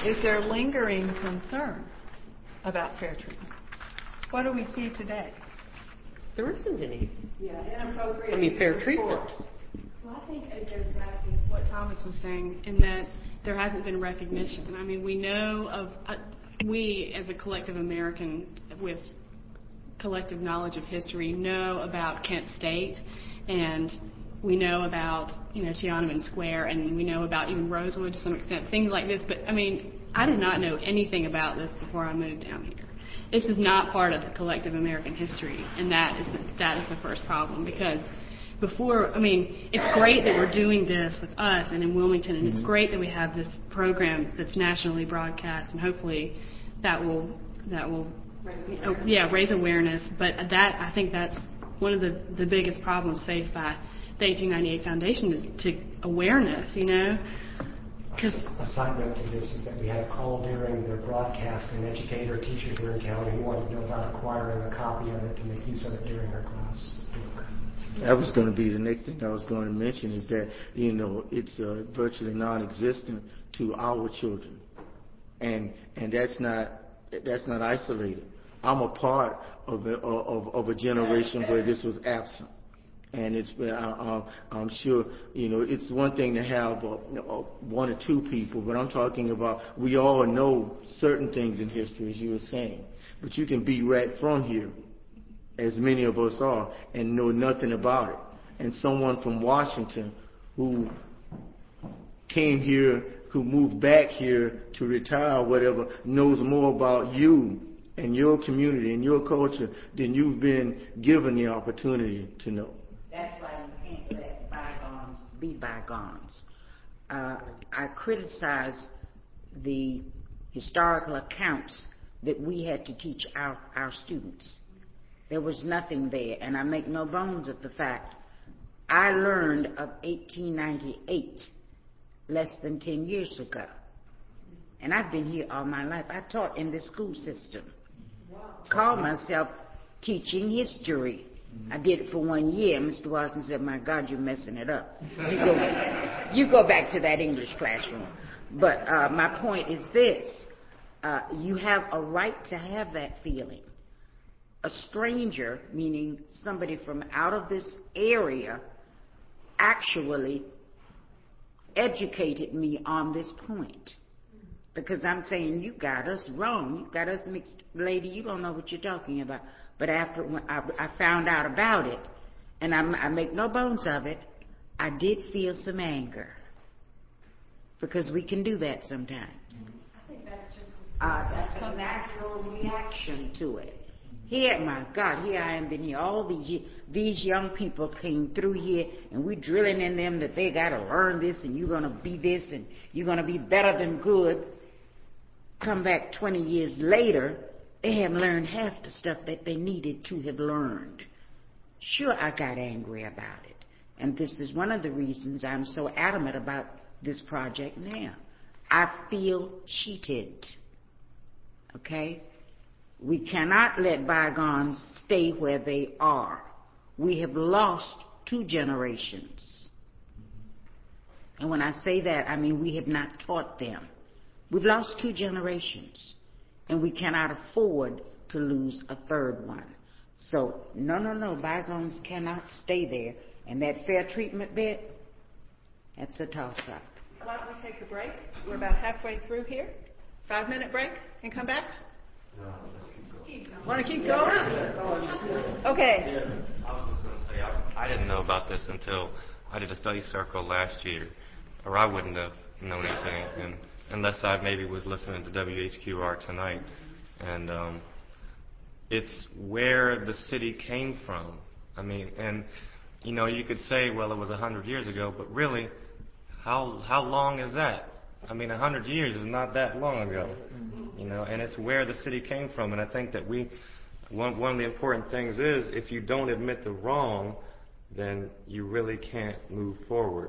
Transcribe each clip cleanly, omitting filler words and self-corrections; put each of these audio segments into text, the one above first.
is there lingering concern about fair treatment? What do we see today? There isn't any. Yeah, inappropriate. I mean, fair treatment. Well, I think it goes back to what Thomas was saying, in that there hasn't been recognition. I mean, we know of, we as a collective American with collective knowledge of history know about Kent State, and we know about, Tiananmen Square, and we know about even Rosewood to some extent, things like this. But, I mean, I did not know anything about this before I moved down here. This is not part of the collective American history, and that is the first problem, because before, I mean, it's great that we're doing this with us and in Wilmington, and it's great that we have this program that's nationally broadcast, and hopefully that will raise awareness. But I think that's one of the biggest problems faced by the 1898 Foundation is to awareness, A side note to this is that we had a call during the broadcast, an educator, teacher here in town who wanted to know about acquiring a copy of it to make use of it during her class. That was going to be the next thing I was going to mention, is that, it's virtually non-existent to our children. And that's not isolated. I'm a part of a generation where this was absent. And I'm sure, it's one thing to have one or two people, but I'm talking about we all know certain things in history, as you were saying. But you can be right from here, as many of us are, and know nothing about it. And someone from Washington who came here, who moved back here to retire or whatever, knows more about you and your community and your culture than you've been given the opportunity to know. That's why you can't let bygones be bygones. I criticize the historical accounts that we had to teach our students. There was nothing there, and I make no bones of the fact I learned of 1898 less than 10 years ago. And I've been here all my life. I taught in the school system. Wow. Called myself teaching history. I did it for 1 year. Mr. Watson said, "My God, you're messing it up. You go back to that English classroom." But my point is this. You have a right to have that feeling. A stranger, meaning somebody from out of this area, actually educated me on this point. Because I'm saying, you got us wrong. You got us mixed. Lady, you don't know what you're talking about. But after when I found out about it, and I make no bones of it, I did feel some anger. Because we can do that sometimes. I think that's just that's a natural reaction to it. Here, my God, here I am, been here all these years. These young people came through here, and we're drilling in them that they got to learn this, and you're going to be this, and you're going to be better than good. Come back 20 years later, they haven't learned half the stuff that they needed to have learned. Sure, I got angry about it. And this is one of the reasons I'm so adamant about this project now. I feel cheated. Okay? We cannot let bygones stay where they are. We have lost 2 generations. And when I say that, I mean we have not taught them. We've lost 2 generations. And we cannot afford to lose a 3rd one. So, no, bygones cannot stay there. And that fair treatment bit, that's a toss-up. Why don't we take a break? We're about halfway through here. 5-minute break and come back? No, let's keep going. Want to keep going? Okay. Yeah. I was just going to say, I didn't know about this until I did a study circle last year, or I wouldn't have known anything, unless I maybe was listening to WHQR tonight. And it's where the city came from. I mean, and, you could say, well, it was 100 years ago, but really, how long is that? I mean, 100 years is not that long ago, and it's where the city came from. And I think that one of the important things is, if you don't admit the wrong, then you really can't move forward.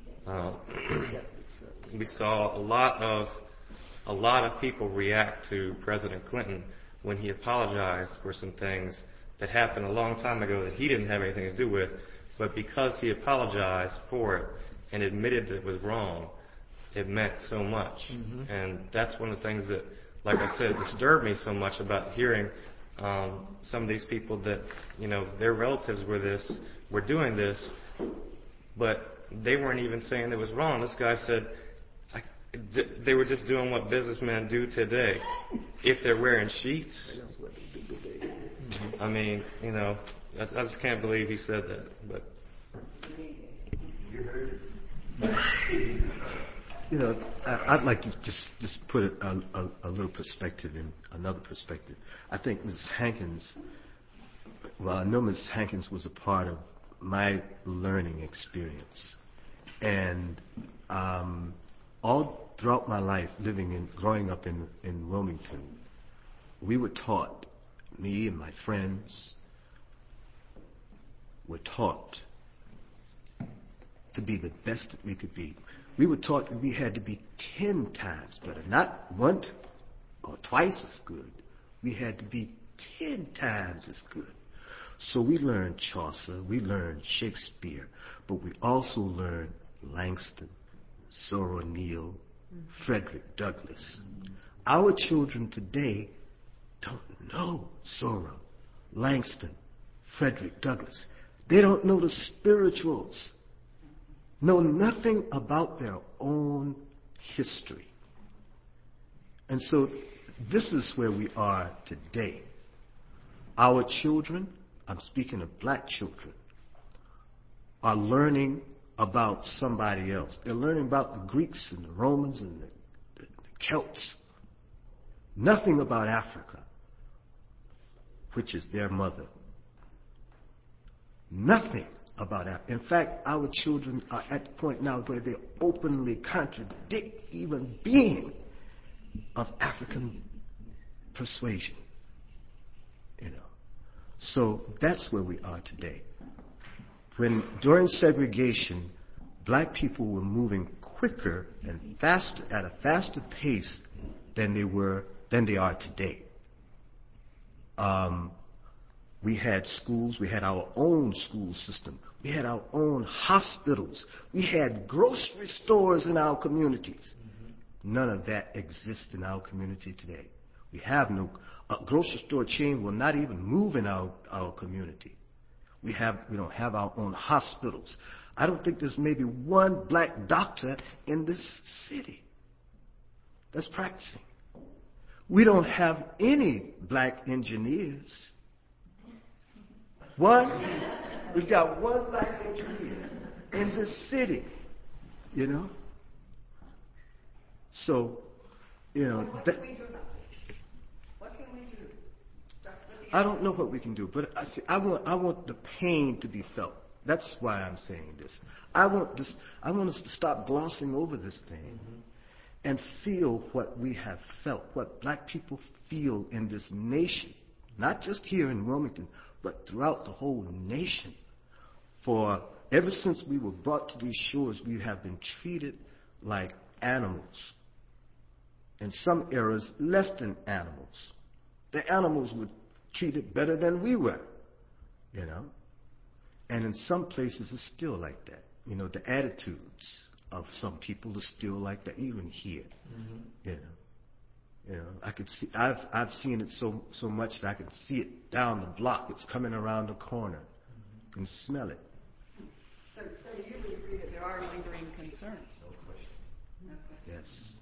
We saw a lot of people react to President Clinton when he apologized for some things that happened a long time ago that he didn't have anything to do with, but because he apologized for it and admitted that it was wrong, it meant so much. And that's one of the things that, like I said, disturbed me so much about hearing some of these people that, their relatives were doing this, but they weren't even saying it was wrong. This guy said they were just doing what businessmen do today. If they're wearing sheets, I mean, I just can't believe he said that. But I'd like to just put a little perspective in another perspective. I think Ms. Hankins, I know Ms. Hankins was a part of my learning experience. And all throughout my life, growing up in Wilmington, we were taught, me and my friends were taught to be the best that we could be. We were taught that we had to be 10 times better, not once or twice as good. We had to be 10 times as good. So we learned Chaucer, we learned Shakespeare, but we also learned Langston, Zora Neale, Frederick Douglass. Our children today don't know Zora, Langston, Frederick Douglass. They don't know the spirituals, know nothing about their own history. And so this is where we are today. Our children, I'm speaking of black children, are learning about somebody else. They're learning about the Greeks and the Romans and the Celts. Nothing about Africa, which is their mother. Nothing about Africa. In fact, our children are at the point now where they openly contradict even being of African persuasion. So that's where we are today. When during segregation, black people were moving quicker and faster, at a faster pace than they are today. We had schools, we had our own school system, we had our own hospitals, we had grocery stores in our communities. None of that exists in our community today. We have no, a grocery store chain will not even move in our community. We don't have our own hospitals. I don't think there's maybe one black doctor in this city that's practicing. We don't have any black engineers. We've got one black engineer in this city, So, What can we do about this? What can we do? I don't know what we can do, but I want the pain to be felt. That's why I'm saying this. I want us to stop glossing over this thing and feel what we have felt, what black people feel in this nation, not just here in Wilmington, but throughout the whole nation. For ever since we were brought to these shores, we have been treated like animals. In some eras, less than animals. The animals were treated better than we were, And in some places, it's still like that. The attitudes of some people are still like that, even here. I could see. I've seen it so much that I can see it down the block. It's coming around the corner. You can smell it. So you would agree that there are lingering concerns? No question. No question. Yes.